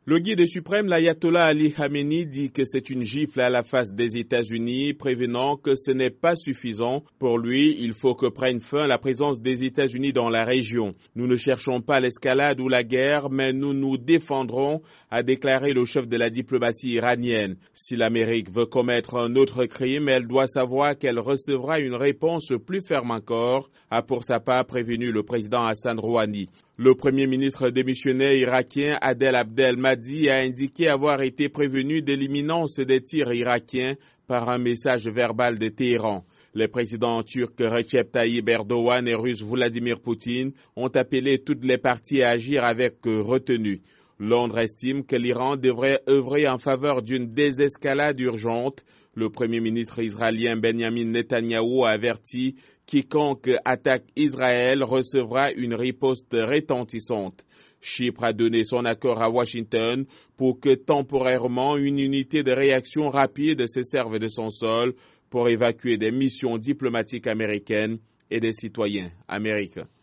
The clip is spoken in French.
Le guide suprême, l'ayatollah Ali Khamenei, dit que c'est une gifle à la face des États-Unis, prévenant que ce n'est pas suffisant. Pour lui, il faut que prenne fin la présence des États-Unis dans la région. Nous ne cherchons pas l'escalade ou la guerre, mais nous nous défendrons, a déclaré le chef de la diplomatie iranienne. Si l'Amérique veut commettre un autre crime, elle doit savoir qu'elle recevra une réponse plus ferme encore, a pour sa part prévenu le président Hassan Rouhani. Le premier ministre démissionnaire irakien Adel Abdel Mahdi a indiqué avoir été prévenu de l'imminence des tirs irakiens par un message verbal de Téhéran. Les présidents turcs Recep Tayyip Erdogan et russe Vladimir Poutine ont appelé toutes les parties à agir avec retenue. Londres estime que l'Iran devrait œuvrer en faveur d'une désescalade urgente. Le premier ministre israélien Benjamin Netanyahou a averti quiconque attaque Israël recevra une riposte retentissante. Chypre a donné son accord à Washington pour que temporairement une unité de réaction rapide se serve de son sol pour évacuer des missions diplomatiques américaines et des citoyens américains.